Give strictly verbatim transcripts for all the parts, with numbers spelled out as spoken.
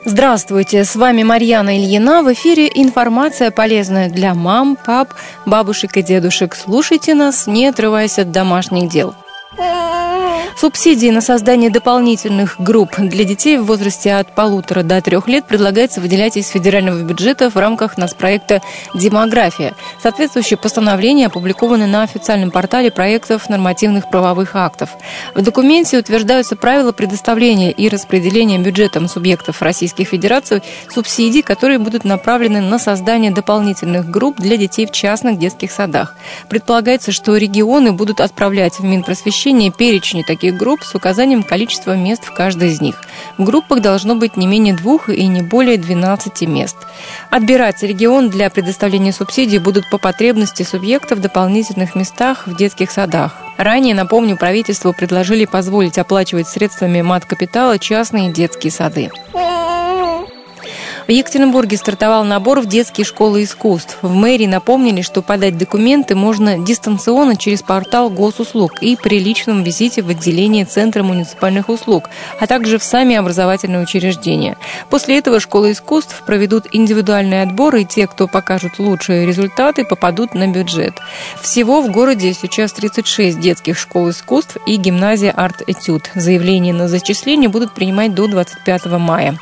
Здравствуйте, с вами Марьяна Ильина. В эфире информация, полезная для мам, пап, бабушек и дедушек. Слушайте нас, не отрываясь от домашних дел. Субсидии на создание дополнительных групп для детей в возрасте от полутора до трех лет предлагается выделять из федерального бюджета в рамках нацпроекта «Демография». Соответствующее постановление опубликовано на официальном портале проектов нормативных правовых актов. В документе утверждаются правила предоставления и распределения бюджетом субъектов Российской Федерации субсидий, которые будут направлены на создание дополнительных групп для детей в частных детских садах. Предполагается, что регионы будут отправлять в Минпросвещение перечни таких групп с указанием количества мест в каждой из них. В группах должно быть не менее двух и не более двенадцати мест. Отбирать регион для предоставления субсидий будут по потребности субъектов в дополнительных местах в детских садах. Ранее, напомню, правительству предложили позволить оплачивать средствами мат-капитала частные детские сады. В Екатеринбурге стартовал набор в детские школы искусств. В мэрии напомнили, что подать документы можно дистанционно через портал госуслуг и при личном визите в отделение Центра муниципальных услуг, а также в сами образовательные учреждения. После этого школы искусств проведут индивидуальный отбор, и те, кто покажут лучшие результаты, попадут на бюджет. Всего в городе сейчас тридцать шесть детских школ искусств и гимназия «Арт-Этюд». Заявления на зачисление будут принимать до двадцать пятого мая.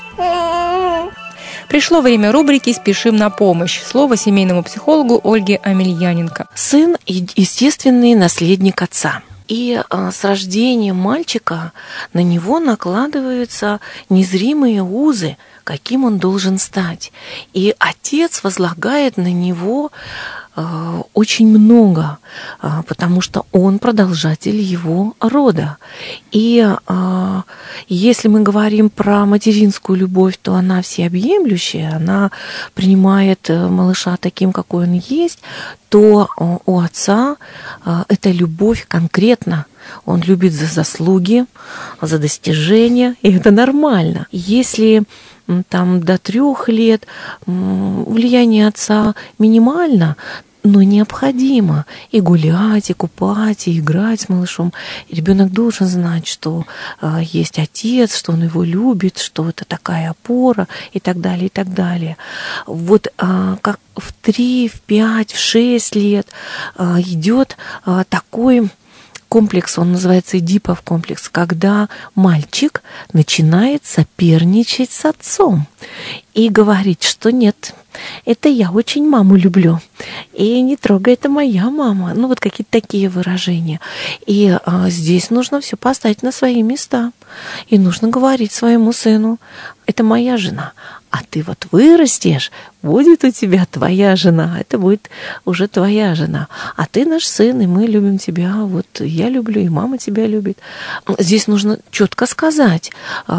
Пришло время рубрики «Спешим на помощь». Слово семейному психологу Ольге Амельяненко. Сын – естественный наследник отца. И с рождением мальчика на него накладываются незримые узы, каким он должен стать. И отец возлагает на него очень много, потому что он продолжатель его рода. И если мы говорим про материнскую любовь, то она всеобъемлющая, она принимает малыша таким, какой он есть, то у отца эта любовь конкретна. Он любит за заслуги, за достижения, и это нормально. Если там до трех лет влияние отца минимально, но необходимо и гулять, и купать, и играть с малышом. И ребенок должен знать, что э, есть отец, что он его любит, что это такая опора, и так далее, и так далее. Вот э, как в три, в пять, в шесть лет э, идет э, такой комплекс, он называется Эдипов комплекс, когда мальчик начинает соперничать с отцом и говорить, что нет, это я очень маму люблю, и не трогай, это моя мама. Ну, вот какие-то такие выражения. И а, здесь нужно все поставить на свои места. И нужно говорить своему сыну, это моя жена, а ты вот вырастешь, будет у тебя твоя жена, это будет уже твоя жена. А ты наш сын, и мы любим тебя, вот я люблю, и мама тебя любит. Здесь нужно четко сказать,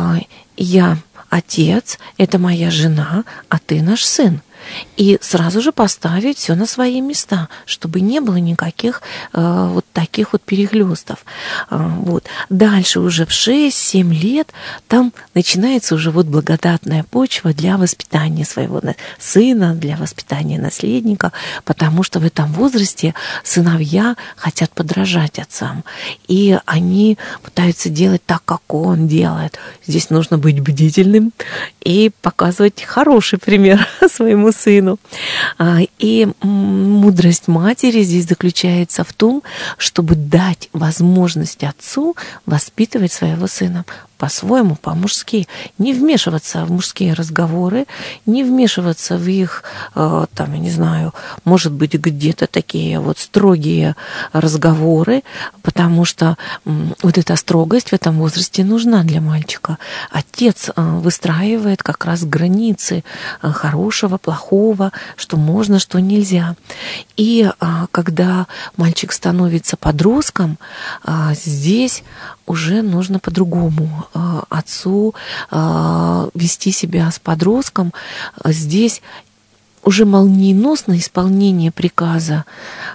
я отец, это моя жена, а ты наш сын. И сразу же поставить все на свои места, чтобы не было никаких э, вот таких вот перехлёстов. Э, вот. Дальше уже в шесть-семь лет там начинается уже вот благодатная почва для воспитания своего сына, для воспитания наследника, потому что в этом возрасте сыновья хотят подражать отцам. И они пытаются делать так, как он делает. Здесь нужно быть бдительным и показывать хороший пример своему сыну. И мудрость матери здесь заключается в том, чтобы дать возможность отцу воспитывать своего сына по-своему, по-мужски, не вмешиваться в мужские разговоры, не вмешиваться в их, там, я не знаю, может быть, где-то такие вот строгие разговоры, потому что вот эта строгость в этом возрасте нужна для мальчика. Отец выстраивает как раз границы хорошего, плохого, что можно, что нельзя. И когда мальчик становится подростком, здесь уже нужно по-другому отцу вести себя с подростком. Здесь уже молниеносное исполнение приказа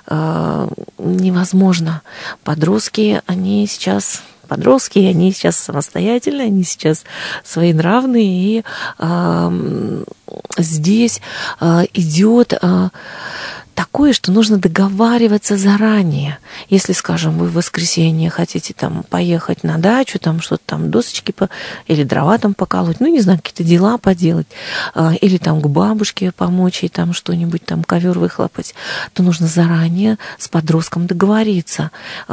невозможно. Подростки, они сейчас... Подростки, они сейчас самостоятельные, они сейчас своенравные, и э, здесь э, идет э, такое, что нужно договариваться заранее. Если, скажем, вы в воскресенье хотите там поехать на дачу, там что-то там досочки по... или дрова там поколоть, ну, не знаю, какие-то дела поделать, или там к бабушке помочь ей там что-нибудь, там ковер выхлопать, то нужно заранее с подростком договориться.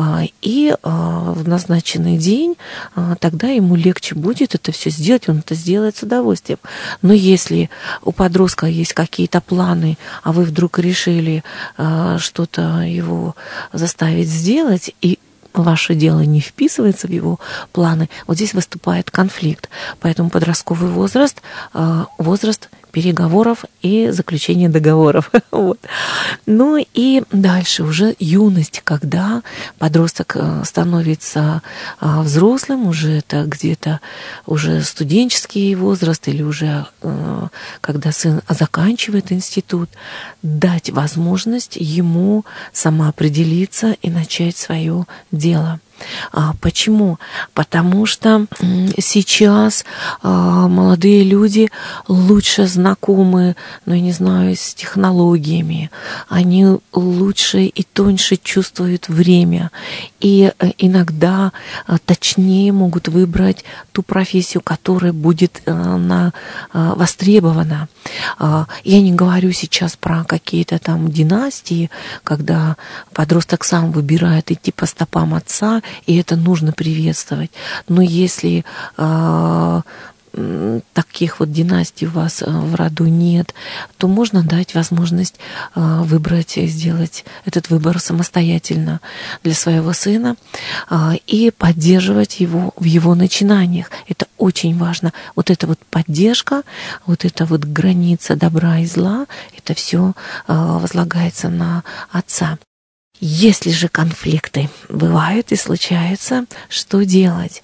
И в назначенный день тогда ему легче будет это все сделать, он это сделает с удовольствием. Но если у подростка есть какие-то планы, а вы вдруг решили что-то его заставить сделать, и ваше дело не вписывается в его планы, вот здесь выступает конфликт. Поэтому подростковый возраст, возраст переговоров и заключения договоров. Вот. Ну и дальше уже юность, когда подросток становится взрослым, уже это где-то уже студенческий возраст или уже когда сын заканчивает институт, дать возможность ему самоопределиться и начать свое дело. Почему? Потому что сейчас молодые люди лучше знакомы, ну, я не знаю, с технологиями, они лучше и тоньше чувствуют время, и иногда точнее могут выбрать ту профессию, которая будет на, востребована. Я не говорю сейчас про какие-то там династии, когда подросток сам выбирает идти по стопам отца, и это нужно приветствовать. Но если э, таких вот династий у вас в роду нет, то можно дать возможность э, выбрать, сделать этот выбор самостоятельно для своего сына э, и поддерживать его в его начинаниях. Это очень важно. Вот эта вот поддержка, вот эта вот граница добра и зла, это все э, возлагается на отца. Если же конфликты бывают и случаются, что делать?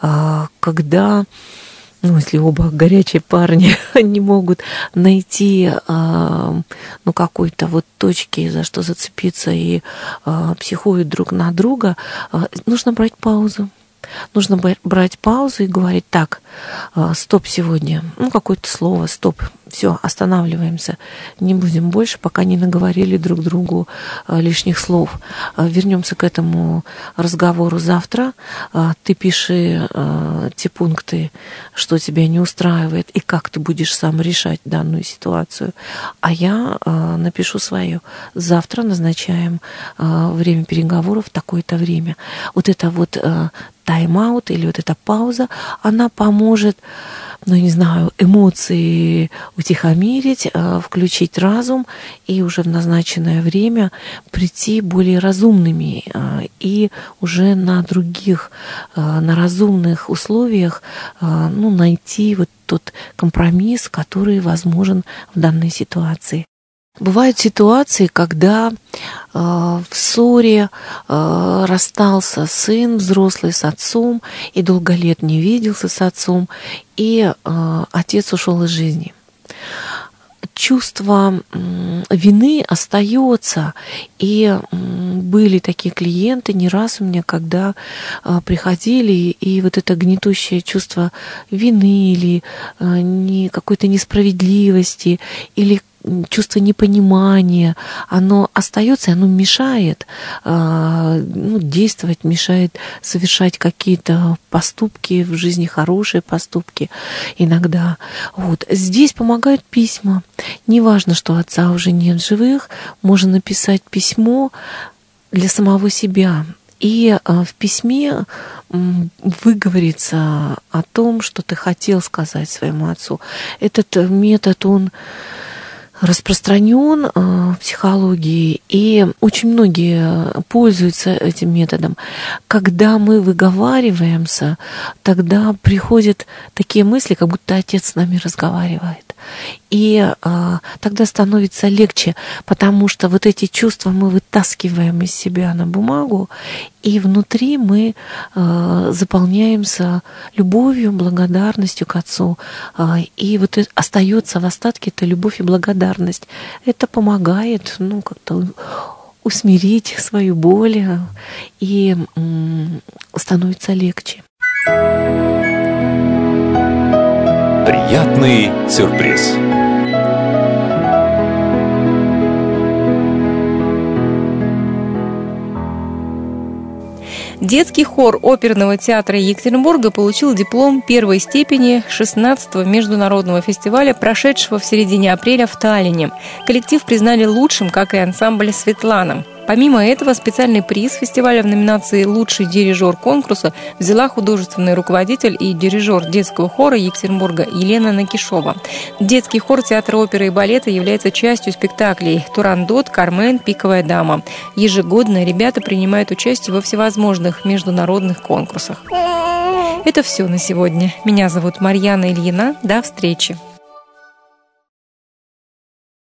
Когда, ну, если оба горячие парни не могут найти ну, какой-то вот точки, за что зацепиться, и психуют друг на друга, нужно брать паузу. Нужно брать паузу и говорить: так, стоп сегодня, ну, какое-то слово, стоп, все, останавливаемся, не будем больше, пока не наговорили друг другу лишних слов. Вернемся к этому разговору завтра. Ты пиши те пункты, что тебя не устраивает, и как ты будешь сам решать данную ситуацию, а я напишу свое. Завтра назначаем время переговоров в такое-то время. Вот это вот тайм-аут или вот эта пауза, она поможет, ну, не знаю, эмоции утихомирить, включить разум и уже в назначенное время прийти более разумными и уже на других, на разумных условиях, ну, найти вот тот компромисс, который возможен в данной ситуации. Бывают ситуации, когда э, в ссоре э, расстался сын взрослый с отцом и долго лет не виделся с отцом, и э, отец ушел из жизни. Чувство э, вины остается, и э, были такие клиенты не раз у меня, когда э, приходили, и вот это гнетущее чувство вины или э, не, какой-то несправедливости, или чувство непонимания, оно остается, оно мешает э, ну, действовать, мешает совершать какие-то поступки в жизни, хорошие поступки иногда. Вот. Здесь помогают письма. Неважно, что отца уже нет в живых, можно написать письмо для самого себя. И э, в письме выговориться о том, что ты хотел сказать своему отцу. Этот метод, он распространен в психологии, и очень многие пользуются этим методом. Когда мы выговариваемся, тогда приходят такие мысли, как будто отец с нами разговаривает. И э, тогда становится легче, потому что вот эти чувства мы вытаскиваем из себя на бумагу, и внутри мы э, заполняемся любовью, благодарностью к отцу. Э, и вот остается в остатке эта любовь и благодарность. Это помогает, ну, как-то усмирить свою боль, и э, становится легче. Приятный сюрприз. Детский хор оперного театра Екатеринбурга получил диплом первой степени шестнадцатого международного фестиваля, прошедшего в середине апреля в Таллине. Коллектив признали лучшим, как и ансамбль «Светлана». Помимо этого, специальный приз фестиваля в номинации «Лучший дирижер конкурса» взяла художественный руководитель и дирижер детского хора Екатеринбурга Елена Накишова. Детский хор театра оперы и балета является частью спектаклей «Турандот», «Кармен», «Пиковая дама». Ежегодно ребята принимают участие во всевозможных международных конкурсах. Это все на сегодня. Меня зовут Марьяна Ильина. До встречи.